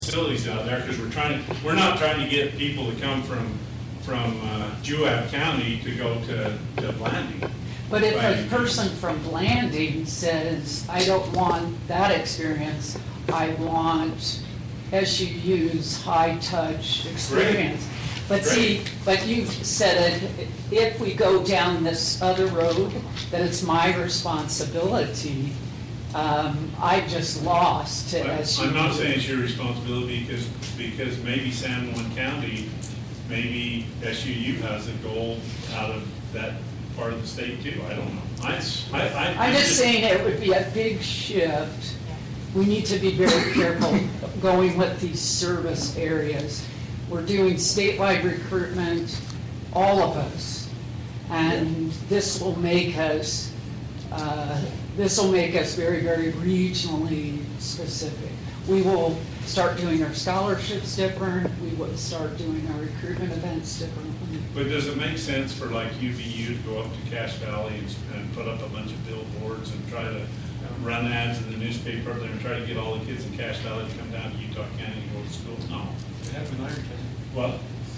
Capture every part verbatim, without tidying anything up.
facilities out there, because we're trying, we're not trying to get people to come from, from uh, Juab County to go to, to Blanding. But if Right. a person from Blanding says, I don't want that experience, I want S U U's high-touch experience. But see, but you've said it, if we go down this other road, that it's my responsibility. Um, I just lost to But S U U. I'm not saying it's your responsibility, because, because maybe San Juan County, maybe S U U has a goal out of that part of the state too. I don't know. I, I, I, I'm just saying it would be a big shift. We need to be very careful going with these service areas. We're doing statewide recruitment, all of us, and this will make us, uh, this will make us very, very regionally specific. We will start doing our scholarships different. We will start doing our recruitment events differently. But does it make sense for like U V U to go up to Cache Valley and, and put up a bunch of billboards and try to run ads in the newspaper and try to get all the kids in Cache Valley to come down to Utah County and go to school? No. It happened in Ironton. What?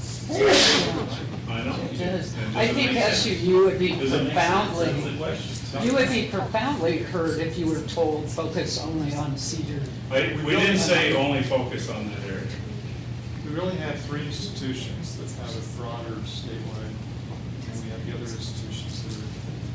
I know. It does. And does I it think make S U sense? U would be Does it make sense? That's the profoundly, question. you would be profoundly hurt if you were told focus only on Cedar. I, we didn't say only focus on that area. We really have three institutions that have a broader statewide, and we have the other institutions that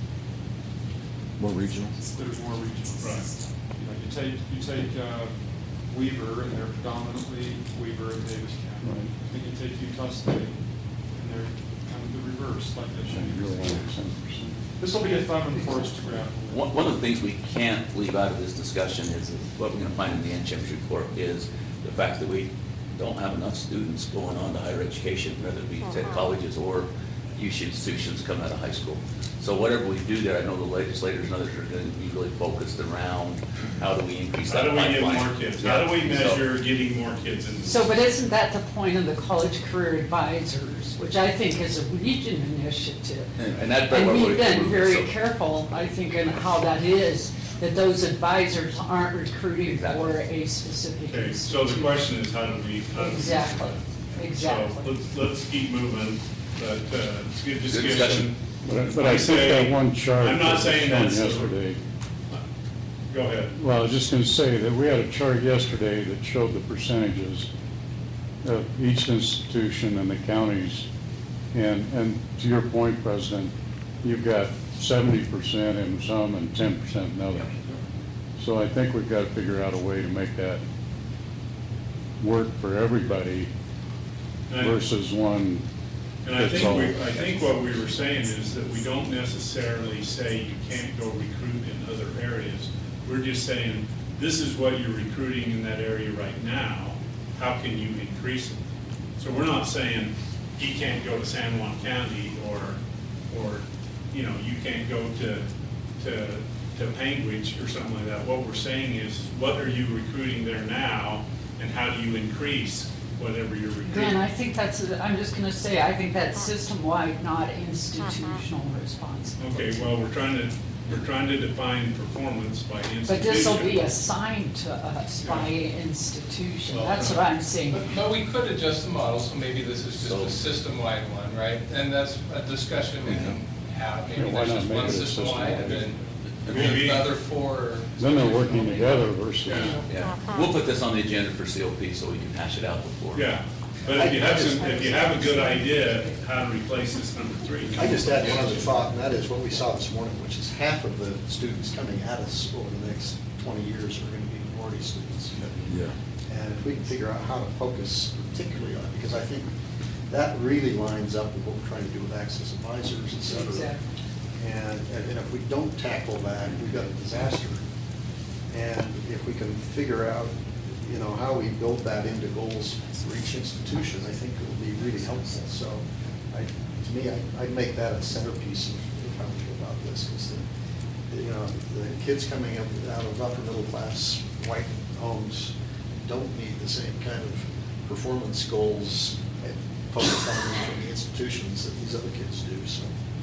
are, More regional? that are more regional. Right. You know, you take, you take uh, Weber, and they're predominantly Weber and Davis County. Right. Then you take Utah State, and they're kind of the reverse, like that should You really want be. to ten percent. This will be a fun one for us to grapple with. One, one of the things we can't leave out of this discussion is, what we're gonna find in the N C H E M S report is the fact that we don't have enough students going on to higher education, whether it be at colleges or U C institutions coming out of high school. So whatever we do there, I know the legislators and others are gonna be really focused around how do we increase How that do we get pipeline. more kids? How do we Yeah, so- measure getting more kids in? So, but isn't that the point of the college career advisors, which I think is a region initiative? And and that's what And we're. we've been very so- careful, I think, in how that is, that those advisors aren't recruiting for a specific Okay, so the institution. question is, how do we? how do we- Exactly, So exactly. let's, let's keep moving, but uh, it's good discussion. discussion. But, but I I think say- that one chart. I'm not that was saying shown that's the- Yesterday, Go ahead. well, I was just gonna say that we had a chart yesterday that showed the percentages of each institution and the counties. And, and to your point, President, you've got seventy percent in some and ten percent in others. So I think we've got to figure out a way to make that work for everybody And I- versus one. And I That's think all. we, I think what we were saying is that we don't necessarily say you can't go recruit in other areas. We're just saying, this is what you're recruiting in that area right now, how can you increase it? So we're not saying he can't go to San Juan County, or, or, you know, you can't go to, to, to Panguitch or something like that. What we're saying is, what are you recruiting there now, and how do you increase whatever you're recruiting? Then I think that's, I'm just gonna say, I think that's system-wide, not institutional responsibility. Okay, well, we're trying to, we're trying to define performance by institution. But this will be assigned to us by institution, that's what I'm saying. But, but we could adjust the model, so maybe this is just So- a system-wide one, right? And that's a discussion we can have, maybe Yeah, why there's not just make one it a system-wide, and then Maybe. the other four. Then they're working together versus. Yeah. Yeah, we'll put this on the agenda for C O P so we can hash it out before. Yeah, but if you have some, if you have a good idea how to replace this number three. I just add one other thought, and that is what we saw this morning, which is half of the students coming at us over the next twenty years are going to be minority students. Yeah. And if we can figure out how to focus particularly on it, because I think that really lines up with what we're trying to do with Access Advisors, et cetera. Exactly. And, and if we don't tackle that, we've got a disaster. And if we can figure out, you know, how we build that into goals for each institution, I think it will be really helpful. So, I, to me, I, I'd make that a centerpiece of, of how we go about this, because the, you know, the kids coming up out of upper middle class white homes don't need the same kind of performance goals focused on from the institutions that these other kids do. So.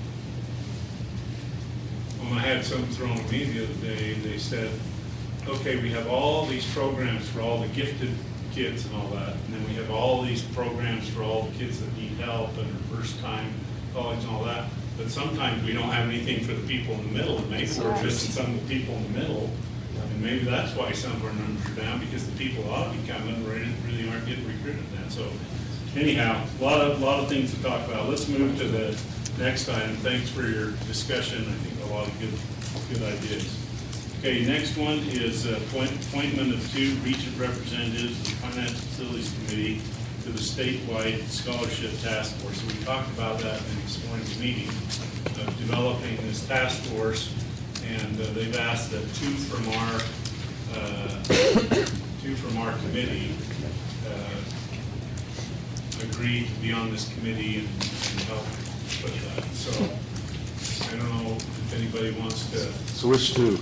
When I had something thrown at me the other day, they said, okay, we have all these programs for all the gifted kids and all that. And then we have all these programs for all the kids that need help and are first time college and all that. But sometimes we don't have anything for the people in the middle, and maybe we're missing some of the people in the middle. And maybe that's why some of our numbers are down, because the people that ought to be coming really, really aren't getting recruited then. So anyhow, a lot of, lot of things to talk about. Let's move to the next item. Thanks for your discussion. I think a lot of good, good ideas. Okay, next one is uh, appoint- appointment of two region representatives of the Financial Facilities Committee to the statewide scholarship task force. So we talked about that in this morning's meeting, of developing this task force, and uh, they've asked that two from our uh, two from our committee uh, agree to be on this committee and, and help with that. So I don't know if anybody wants to. Switch to.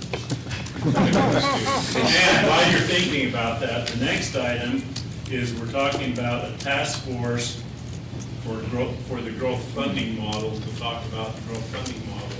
And while you're thinking about that, the next item is we're talking about a task force for growth, for the growth funding model, to talk about the growth funding model.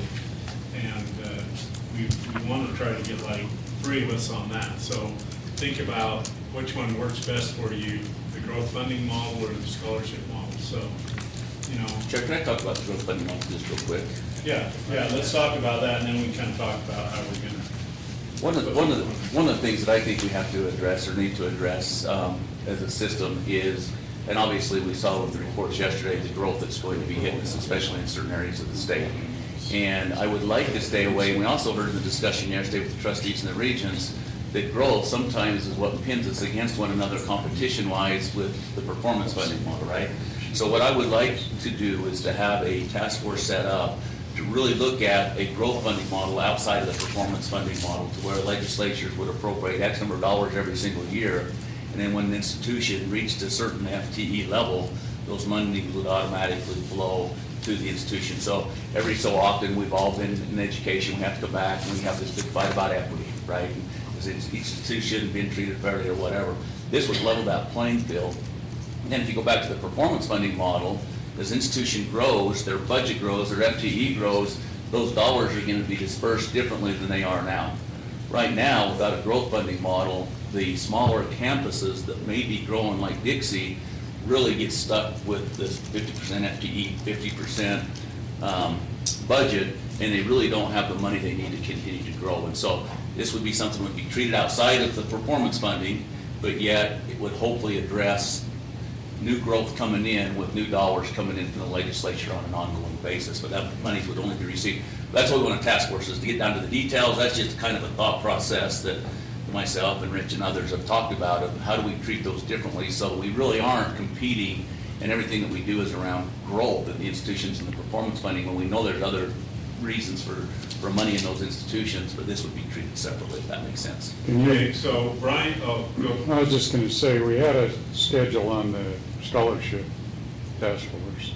And uh, we, we want to try to get like three of us on that. So think about which one works best for you, the growth funding model or the scholarship model. So, you know. Chair, can I talk about the growth funding model just real quick? Yeah, yeah, let's talk about that, and then we kind of talk about how we're going to. One of, the, one, of the, one of the things that I think we have to address or need to address um, as a system is, and obviously we saw with the reports yesterday, the growth that's going to be hitting us, especially in certain areas of the state. And I would like to stay away, we also heard in the discussion yesterday with the trustees and the regions, that growth sometimes is what pins us against one another competition-wise with the performance funding model, right? So what I would like to do is to have a task force set up to really look at a growth funding model outside of the performance funding model, to where legislatures would appropriate X number of dollars every single year, and then when an institution reached a certain F T E level, those monies would automatically flow to the institution. So every so often, we've all been in education, we have to go back and we have this big fight about equity, right? Is each institution being treated fairly or whatever? This would level that playing field. And then if you go back to the performance funding model, as institution grows, their budget grows, their F T E grows, those dollars are going to be dispersed differently than they are now. Right now, without a growth funding model, the smaller campuses that may be growing like Dixie really get stuck with this fifty percent F T E, fifty percent um, budget, and they really don't have the money they need to continue to grow. And so this would be something that would be treated outside of the performance funding, but yet it would hopefully address new growth coming in with new dollars coming in from the legislature on an ongoing basis, but that money would only be received. That's what we want a task force is to get down to the details. That's just kind of a thought process that myself and Rich and others have talked about of how do we treat those differently so we really aren't competing and everything that we do is around growth in the institutions and the performance funding when we know there's other reasons for, for money in those institutions, but this would be treated separately, if that makes sense. Can you- Okay, so Brian, oh, go. I was just going to say, we had a schedule on the scholarship task force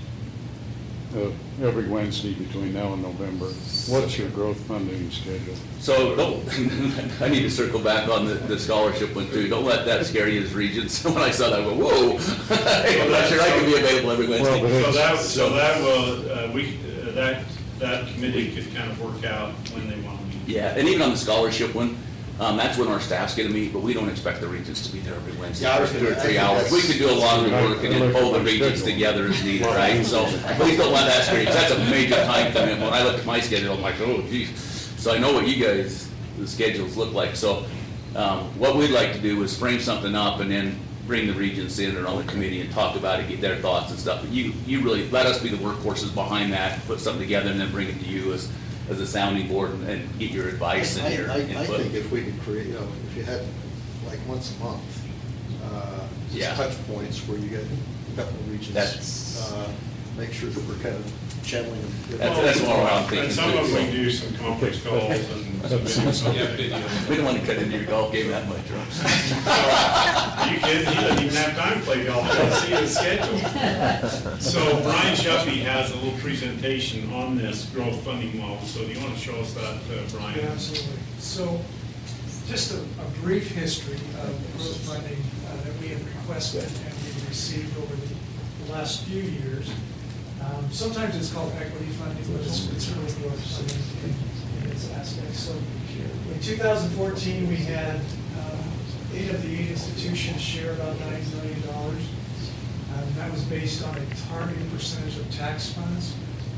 uh, every Wednesday between now and November. What's your growth funding schedule? So don't, I need to circle back on the, the scholarship one too. Don't let that scare you as regents. When I saw that, I went, whoa, I'm not sure I can be available every Wednesday. Well, So that, so that will, uh, we, uh, that, that committee could kind of work out when they want to meet. Yeah, and even on the scholarship one, um, that's when our staff's gonna meet, but we don't expect the regents to be there every Wednesday Yeah, I was for two or gonna- three I think hours. We that's- could do a lot of the work and then pull the I look at my regents schedule. together as needed, right? So please don't let that scare you, 'cause that's a major time commitment. When I look at my schedule, I'm like, oh geez. So I know what you guys, the schedules look like. So, um, what we'd like to do is frame something up and then bring the regents in or on the committee and talk about it, get their thoughts and stuff. But you, you really, let us be the workhorses behind that, put something together and then bring it to you as, as a sounding board and, and get your advice I, and your I, I input. think if we could create, you know, if you had like once a month, uh, Yeah. just touch points where you get a couple of regions. That's- uh, Make sure that we're kind of channeling them. That's- that's more what I'm thinking, And some too, of so. them we do some conference calls and some Yeah, video. We don't want to cut into your golf game that much, right? So, you kidding? He doesn't even have time to play golf. I see his schedule. So Brian Shuppy has a little presentation on this growth funding model. So do you want to show us that, uh, Brian? Yeah, absolutely. So, just a, a brief history of the growth funding uh, that we have requested and we've received over the the last few years. Um, Sometimes it's called equity funding, but it's, it's really growth funding in, in its aspects. So, in two thousand fourteen, we had um, eight of the eight institutions share about nine million dollars. Um, that was based on a targeted percentage of tax funds.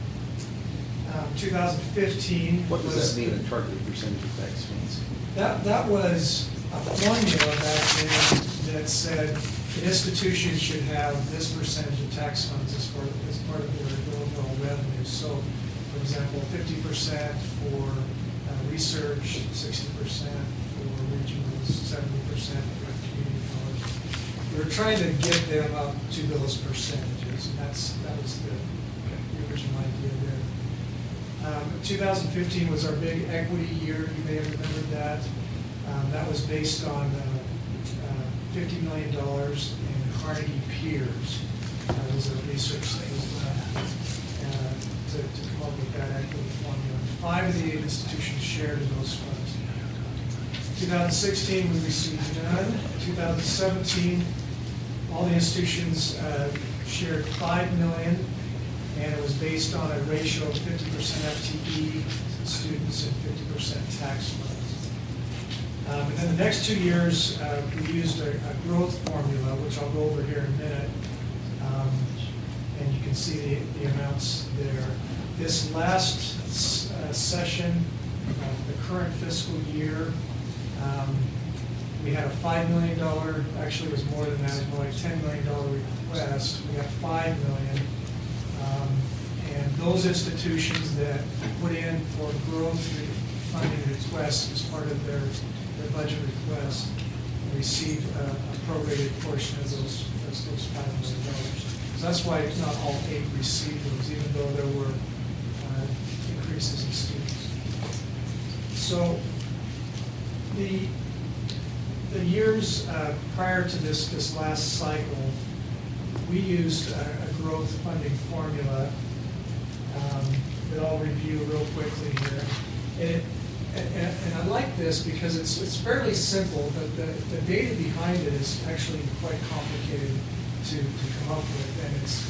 Um, two thousand fifteen. What does was that mean, a targeted percentage of tax funds? That, that was a formula back then that said the institution should have this percentage of tax funds as part, as part of their overall revenue. So, for example, fifty percent for uh, research, sixty percent for regionals, seventy percent for community college. We were trying to get them up to those percentages, and that's, that was the, the original idea there. Um, two thousand fifteen was our big equity year, you may have remembered that. Um, that was based on uh, uh, fifty million dollars in Carnegie Peers. That was a research that was done uh, to, to come up with that equity formula. Five of the eight institutions shared in those funds. two thousand sixteen, we received none. two thousand seventeen, all the institutions uh, shared five million dollars. And it was based on a ratio of fifty percent F T E students and fifty percent tax funds. Um, and then the next two years, uh, we used a, a growth formula, which I'll go over here in a minute. Um, and you can see the, the amounts there. This last uh, session, uh, the current fiscal year, um, we had a five million dollars, actually it was more than that, it was more like ten million dollars request. We got five million dollars. Um, and those institutions that put in for growth funding requests as part of their, their budget request received a, a prorated portion of those, those, those five million dollars. So that's why not all eight received those, even though there were uh, increases in students. So the, the years uh, prior to this, this last cycle, we used a, a growth funding formula um, that I'll review real quickly here. And, it, and, and I like this because it's, it's fairly simple, but the, the data behind it is actually quite complicated to, to come up with, and it's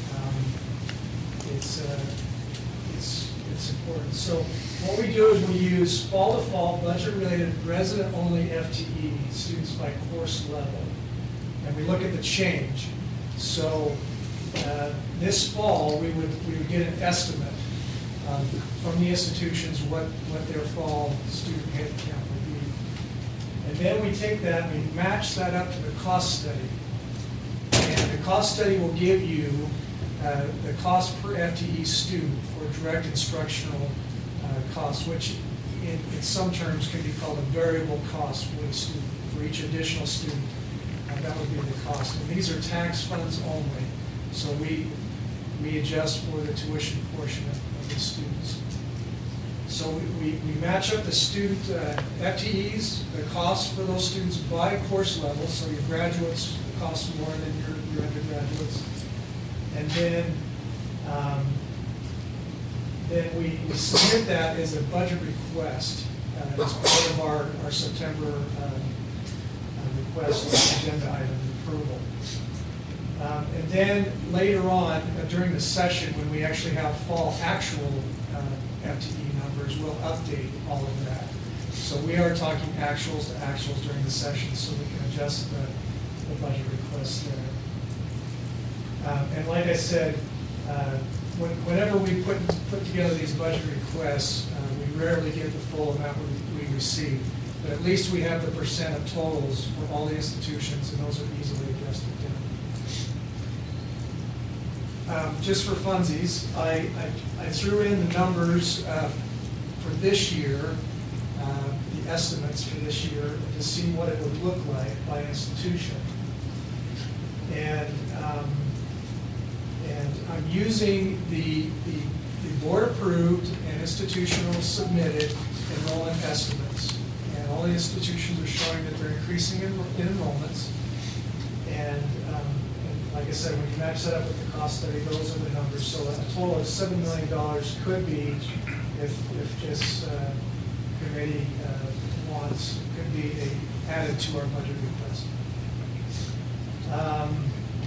um, it's, uh, it's it's important. So what we do is we use fall to fall budget-related resident-only F T E students by course level, and we look at the change. So uh, this fall, we would we would get an estimate um, from the institutions what, what their fall student head count would be. And then we take that and we match that up to the cost study. And the cost study will give you uh, the cost per F T E student for direct instructional uh, costs, which in, in some terms can be called a variable cost for the student, for each additional student. Uh, that would be the cost. And these are tax funds only. So we we adjust for the tuition portion of, of the students. So we, we, we match up the student uh, F T Es, the costs for those students by course level. So your graduates cost more than your, your undergraduates. And then um, then we, we submit that as a budget request uh, as part of our, our September uh, request agenda item approval. Um, and then later on, uh, during the session, when we actually have fall actual uh, F T E numbers, we'll update all of that. So we are talking actuals to actuals during the session, so we can adjust the, the budget requests there. Um, and like I said, uh, when, whenever we put put together these budget requests, uh, we rarely get the full amount we, we receive. But at least we have the percent of totals for all the institutions, and those are easily adjusted down. Um, just for funsies, I, I, I threw in the numbers uh, for this year, uh, the estimates for this year, to see what it would look like by institution. And um, and I'm using the, the, the board-approved and institutional submitted enrollment estimates. And all the institutions are showing that they're increasing in, in enrollments. And, um, and like I said, when you match that up with the cost study, those are the numbers. So a total of seven million dollars could be, if, if this uh, committee uh, wants, could be a, added to our budget request. Um,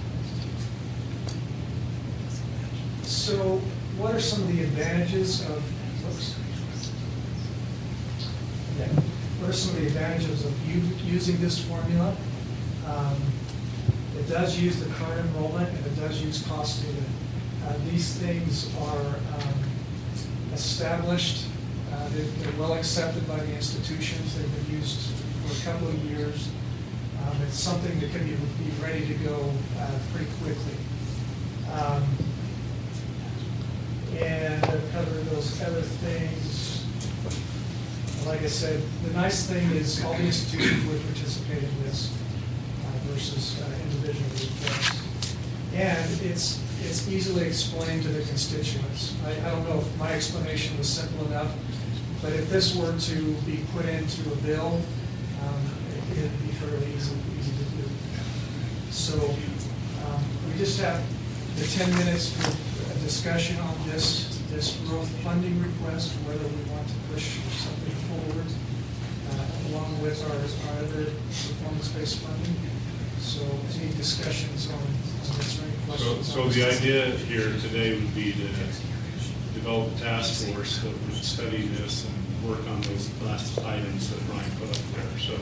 so what are some of the advantages of, oops. Okay. What are some of the advantages of u- using this formula. Um, It does use the current enrollment, and it does use cost data. Uh, These things are um, established, uh, they're they're well accepted by the institutions, they've been used for a couple of years. Um, It's something that can be, be ready to go uh, pretty quickly. Um, And I've covered those other things. Like I said, the nice thing is all the institutions would participate in this uh, versus uh, individual requests. And it's, it's easily explained to the constituents. I, I don't know if my explanation was simple enough, but if this were to be put into a bill, um, it- it'd be fairly easy, easy to do. So um, we just have the ten minutes for a discussion on this, this growth funding request, whether we want to push something forward uh, along with our, our other performance-based funding. So any discussions on, on this or any So, questions? so on the this? idea here today would be to develop a task force that would study this and work on those last items that Ryan put up there, so.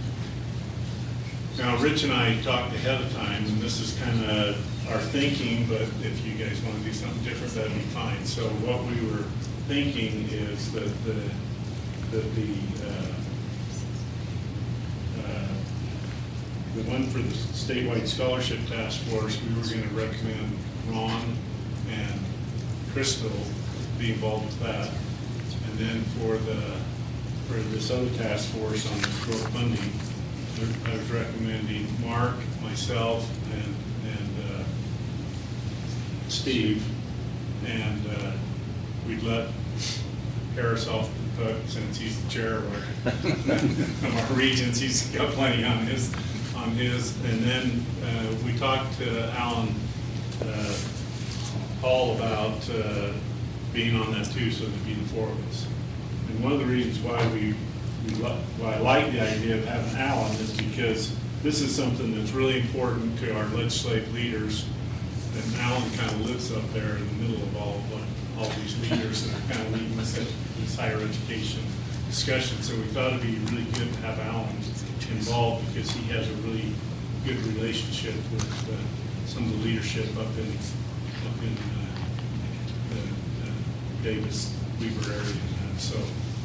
Now, Rich and I talked ahead of time, and this is kind of our thinking, but if you guys want to do something different, that'd be fine. So what we were thinking is that the, that the, uh, uh, the one for the statewide scholarship task force, we were going to recommend Ron and Crystal be involved with that. And then for the, for this other task force on this growth funding, I was recommending Mark, myself, and, and uh, Steve, and uh, we'd let Harris off the hook since he's the chair of our, of our regents. He's got plenty on his, on his. And then uh, we talked to Alan uh, Hall about uh, being on that too, so there'd be the four of us. And one of the reasons why we We li- why I like the idea of having Alan is because this is something that's really important to our legislative leaders. And Alan kind of lives up there in the middle of all of what- all these leaders that are kind of leading this, ed- this higher education discussion. So we thought it'd be really good to have Alan involved because he has a really good relationship with uh, some of the leadership up in up in uh, the uh, Davis Weaver area. And so.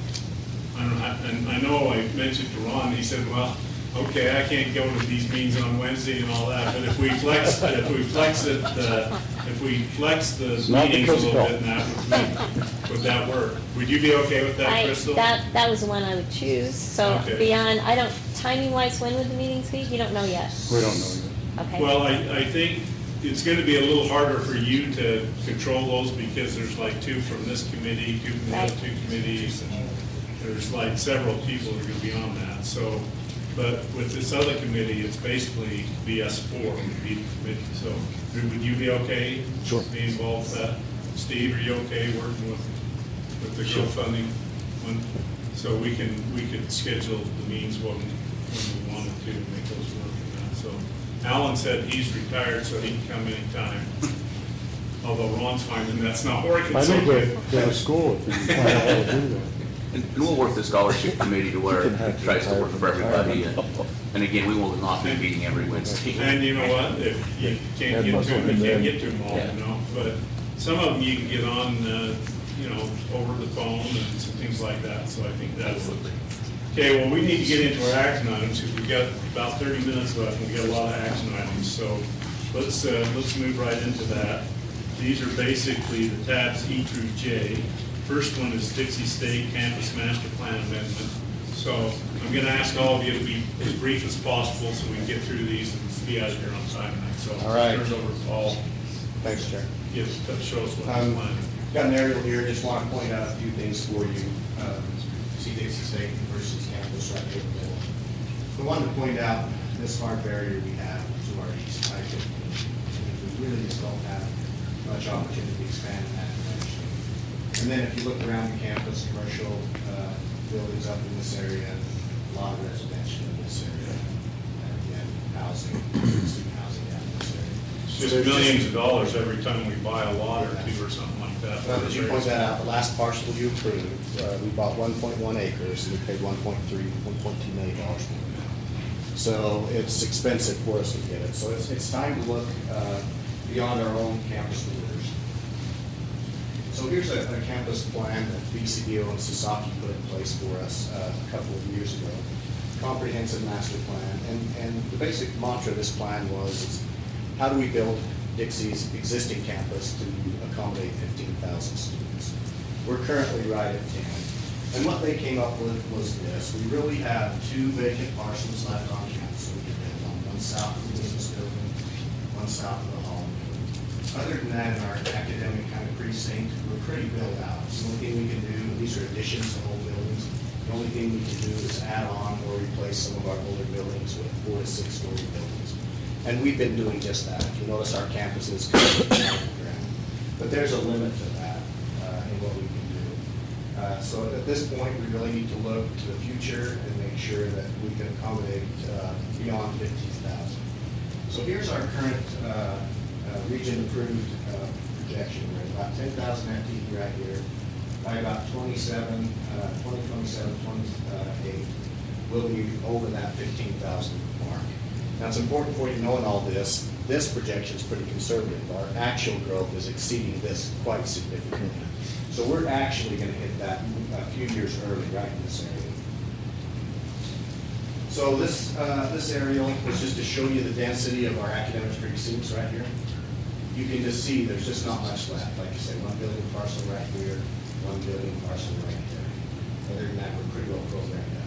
I don't know, I- and I know I mentioned to Ron, he said, well, okay, I can't go to these meetings on Wednesday and all that, but if we flex, if we flex it, uh, if we flex the not meetings a because of little golf. bit, and that would, would that work? Would you be okay with that, I, Crystal? that, that was the one I would choose. So Okay. beyond, I don't, timing wise, when would the meetings be? You don't know yet? We don't know yet. Okay. Well, I, I think it's gonna be a little harder for you to control those because there's like two from this committee, two from the other Right. two committees, and there's like several people that are gonna be on that, so. But with this other committee, it's basically B S four would be the committee, so would you be okay? Sure. Being involved with that? Steve, are you okay working with, with the growth funding one? So we can, we could schedule the meetings when, when we wanted to and make those work and that, so. Alan said he's retired, so he can come anytime. Although Ron's finding that's not working I so think good. they go to school if you find out how to do that. And and we'll work the scholarship committee to where it tries to work for everybody. And and again, we will not be meeting every Wednesday. And you know what, if you can't get to them, you can't get to them all, Yeah. you know, but some of them you can get on, uh, you know, over the phone and some things like that, so I think that's. Okay, well, we need to get into our action items, because we've got about thirty minutes left, and we've got a lot of action items, so let's, uh, let's move right into that. These are basically the tabs E through J. First one is Dixie State Campus Master Plan Amendment. So I'm gonna ask all of you to be as brief as possible, so we can get through these and be out of here on time tonight, so. All right. Turn it over to Paul, Thanks, Chair. give, show us what the Um, plan is. Got an aerial here, just want to point out a few things for you. Um, See Dixie State versus campus right here in the middle. We wanted to point out this hard barrier we have to our east. I think we really just don't have much opportunity to expand in that direction. And then if you look around the campus, commercial uh, buildings up in this area, a lot of residential in this area, and again, housing, student housing down in this area. just there's millions of dollars every time we buy a lot or two or something like that. Well, as you point that out, the last parcel you approved, uh, we bought one point one acres, and we paid one point three, one point two million dollars for it. So it's expensive for us to get it. So it's, it's time to look uh, beyond our own campus borders. So here's a, a campus plan that B C B O and Sasaki put in place for us uh, a couple of years ago. Comprehensive master plan. And, and the basic mantra of this plan was, is how do we build Dixie's existing campus to accommodate fifteen thousand students? We're currently right at ten. And what they came up with was this. We really have two vacant parcels left on campus. We can build on one south of the business building, one south of the hall. Other than that, in our academic kind of precinct, we're pretty built out. The only thing we can do, these are additions to old buildings. The only thing we can do is add on or replace some of our older buildings with four to six story buildings. And we've been doing just that. If you notice, our campus is kind of on the ground. But there's a limit to that uh, in what we can do. Uh, so at this point, we really need to look to the future and make sure that we can accommodate uh, beyond fifteen thousand. So here's our current uh, uh, region-approved uh, projection. We're at about ten thousand F T E right here. By about twenty-seven, uh, twenty twenty-seven, twenty-eight, we'll be over that fifteen thousand mark. Now, it's important for you to know in all this, this projection is pretty conservative. Our actual growth is exceeding this quite significantly. So we're actually going to hit that a few years early right in this area. So this, uh, this aerial was just to show you the density of our academic precincts right here. You can just see there's just not much left. Like you say, one building parcel right here, one building parcel right there. Other than that, we're pretty well programmed out.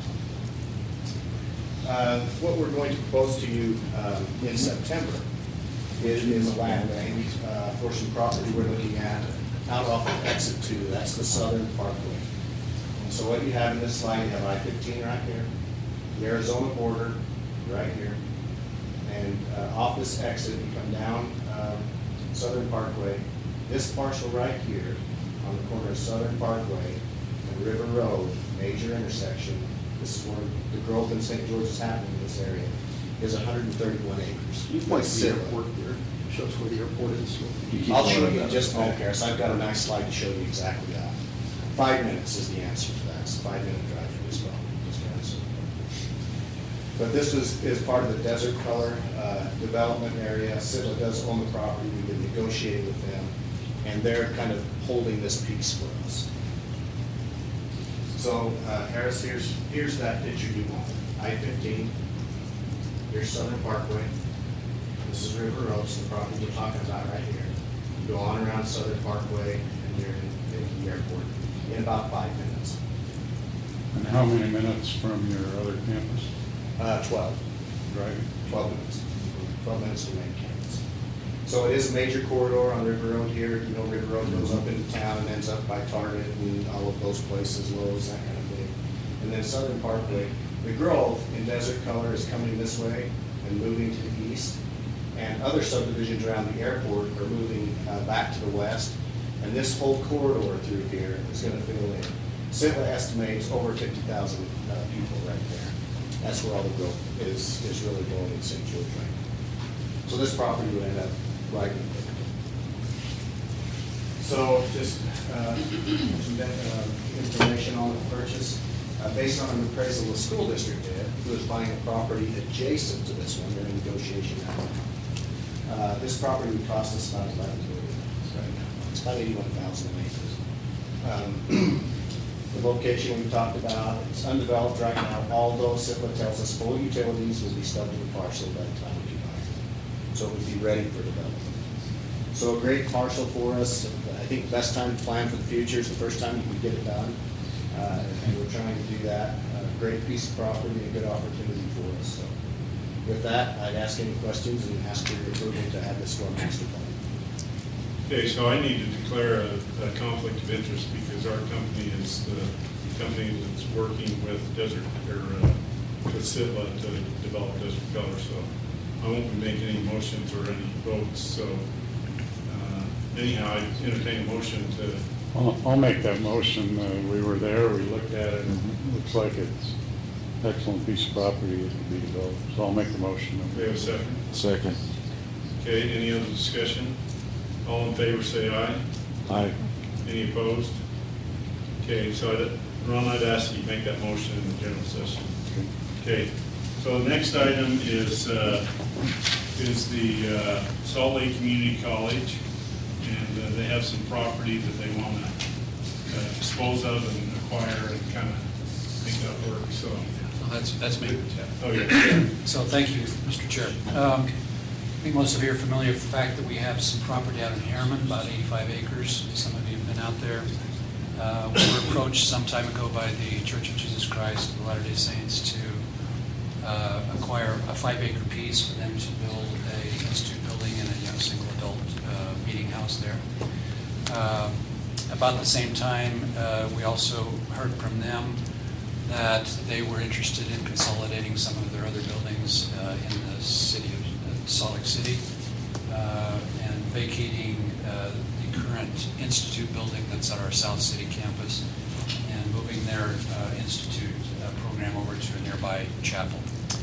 Uh, what we're going to propose to you um, in September is, is a land bank uh, for some property we're looking at out off of exit two. That's the Southern Parkway. And so what you have in this slide, you have I fifteen right here, the Arizona border right here, and uh, off this exit you come down um, Southern Parkway. This parcel right here on the corner of Southern Parkway and River Road, major intersection. This is where the growth in Saint George is happening in this area, is one hundred thirty-one acres. You point to the airport there, show us where the airport is. I'll show you in just a moment, Harris. I've got a nice slide to show you exactly that. Five minutes is the answer to that. It's a five minute drive from this well. But this is, is part of the Desert Color uh, development area. Sitla does own the property. We've been negotiating with them, and they're kind of holding this piece for us. So, uh, Harris, here's, here's that picture you want. I fifteen, here's Southern Parkway. This is River Road, the property we're talking about right here. You go on around Southern Parkway, and you're in, in the airport in about five minutes. And how many minutes from your other campus? Uh, twelve, Right. twelve minutes. twelve minutes to main campus. So it is a major corridor on River Road here. You know, River Road goes up into town and ends up by Target and all of those places, Lowe's, that kind of thing. And then Southern Parkway. The growth in Desert Color is coming this way and moving to the east. And other subdivisions around the airport are moving uh, back to the west. And this whole corridor through here is going to fill in. Sitla estimates over fifty thousand uh, people right there. That's where all the growth is, is really going in Saint George right now. So this property would end up right in the middle. So just uh, some uh, information on the purchase. Uh, based on an appraisal the school district did, who is buying a property adjacent to this one. They're in negotiation now. Uh, this property would cost us about eleven million dollars right now. It's about eighty-one thousand acres. Um, The location we talked about, it's undeveloped right now, although Sitla tells us full utilities will be stubbed to the parcel by the time we buy it. So it would be ready for development. So a great parcel for us. I think the best time to plan for the future is the first time you can get it done. Uh, and we're trying to do that. A great piece of property, a good opportunity for us. So with that, I'd ask any questions and ask for your approval to add this to our master plan. Okay, so I need to declare a, a conflict of interest because our company is the company that's working with Desert, or uh, with Sitla to develop Desert Color, so I won't be making any motions or any votes, so uh, anyhow, I entertain a motion to, I'll, I'll make that motion. Uh, we were there, we looked at it, and it looks like it's an excellent piece of property that could be developed. So I'll make the motion. we have a second. Second. Okay, any other discussion? All in favor, say aye. Aye. Any opposed? Okay, so I'd- Ron, I'd ask that you make that motion in the general session. Okay, so the next item is, uh, is the uh, Salt Lake Community College, and uh, they have some property that they want to dispose of and acquire and kind of make that work, so. Well, That's, that's me. Oh, yeah. So thank you, Mister Chair. Um, I think most of you are familiar with the fact that we have some property out in Harriman, about eighty-five acres. Some of you have been out there. Uh, We were approached some time ago by the Church of Jesus Christ of Latter-day Saints to uh, acquire a five-acre piece for them to build a institute building and a young single-adult uh, meeting house there. Uh, About the same time, uh, we also heard from them that they were interested in consolidating some of their other buildings uh, in the city of uh, Salt Lake City uh, and vacating uh, the current institute building that's at our South City campus and moving their uh, institute uh, program over to a nearby chapel.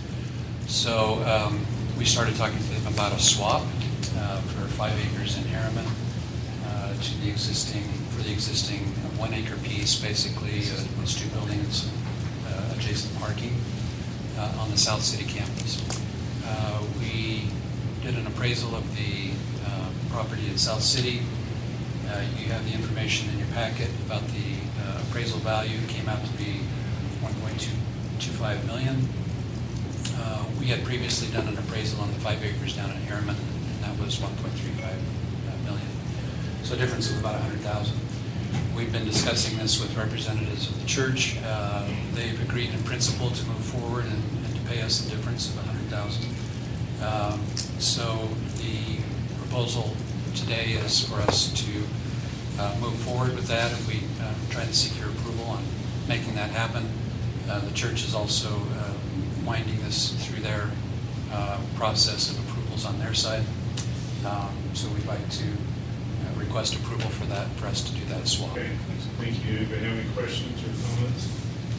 So um, we started talking to them about a swap uh, for five acres in Harriman uh, to the existing, for the existing one acre piece, basically an institute building and some uh, adjacent parking uh, on the South City campus. Uh, we did an appraisal of the uh, property in South City. Uh, you have the information in your packet about the uh, appraisal value. It came out to be one point two two five million. Uh, we had previously done an appraisal on the five acres down in Harriman, and that was one point three five million. So a difference of about one hundred thousand. We've been discussing this with representatives of the church. Uh, they've agreed in principle to move forward and, and to pay us the difference of one hundred thousand. Um, so the proposal today is for us to uh, move forward with that, and we uh, try to seek your approval on making that happen. Uh, the church is also uh, winding this through their uh, process of approvals on their side. Um, so we'd like to uh, request approval for that, for us to do that swap. Okay, thank you. Anybody have any questions or comments?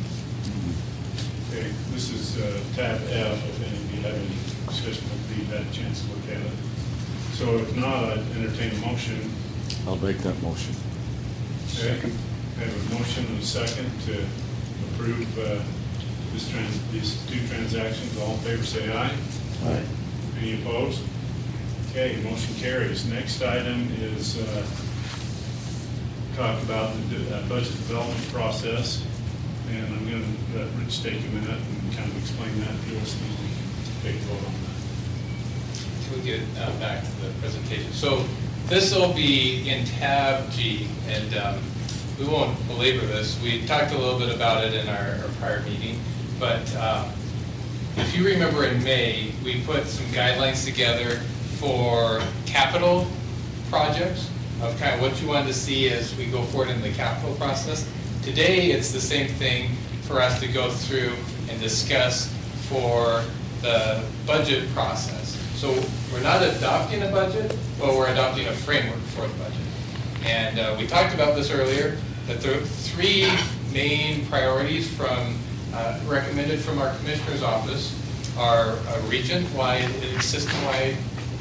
Okay, this is uh, tab F, if any of you have any discussion, hopefully you've had a chance to look at it. So if not, I'd entertain a motion. I'll make that motion. Okay. I have a motion and a second to approve uh, this trans, these two transactions. All in favor, say aye. Aye. Any opposed? Okay, motion carries. Next item is uh, talk about the de- uh, budget development process. And I'm going to let Rich take a minute and kind of explain that to us, and we can take a vote on that. Can we get uh, back to the presentation? So this will be in tab G, and um, we won't belabor this. We talked a little bit about it in our, our prior meeting, but um, if you remember in May, we put some guidelines together for capital projects of kind of what you wanted to see as we go forward in the capital process. Today, it's the same thing for us to go through and discuss for the budget process. So we're not adopting a budget, but we're adopting a framework for the budget. And uh, we talked about this earlier, that there are three main priorities from uh, recommended from our commissioner's office are uh, region-wide and system-wide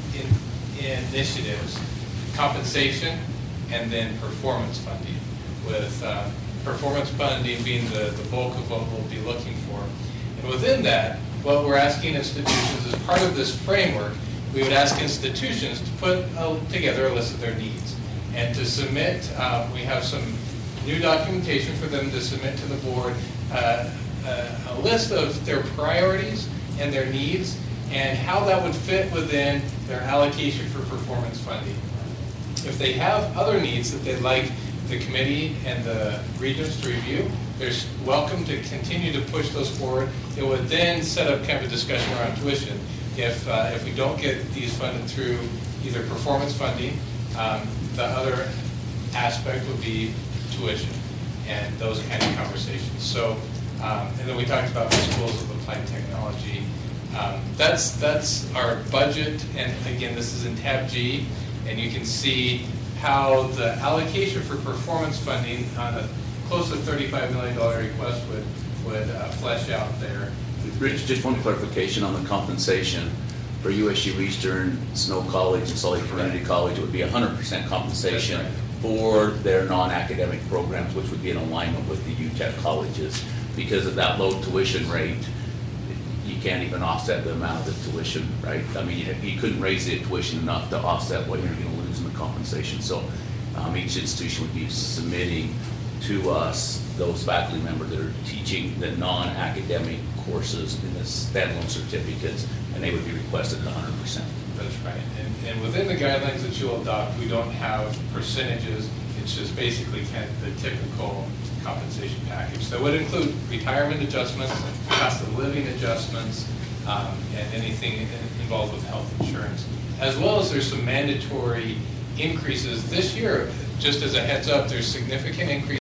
in, initiatives, compensation, and then performance funding, with uh, performance funding being the, the bulk of what we'll be looking for. And within that, what we're asking institutions as part of this framework, we would ask institutions to put uh, together a list of their needs and to submit, uh, we have some new documentation for them to submit to the board, uh, a, a list of their priorities and their needs and how that would fit within their allocation for performance funding. If they have other needs that they'd like the committee and the regions to review, they're welcome to continue to push those forward. It would then set up kind of a discussion around tuition. If, uh, if we don't get these funded through either performance funding, um, the other aspect would be tuition and those kind of conversations. So, um, and then we talked about the schools of applied technology. Um, that's, that's our budget, and again, this is in tab G, and you can see how the allocation for performance funding on a close to thirty-five million dollars request would, would uh, flesh out there. Rich, just one clarification on the compensation. for U S U Eastern, Snow College, and Salt Lake Community College, it would be one hundred percent compensation That's for their non-academic programs, which would be in alignment with the U T E C colleges. Because of that low tuition rate, you can't even offset the amount of the tuition, right? I mean, you, you couldn't raise the tuition enough to offset what you're gonna lose in the compensation. So um, each institution would be submitting to us those faculty members that are teaching the non-academic courses in the standalone certificates, and they would be requested at one hundred percent. That's right. And, and within the guidelines that you'll adopt, we don't have percentages. It's just basically kind of the typical compensation package. That would include retirement adjustments, cost of living adjustments, um, and anything in- involved with health insurance. As well as there's some mandatory increases this year. Just as a heads up, there's significant increase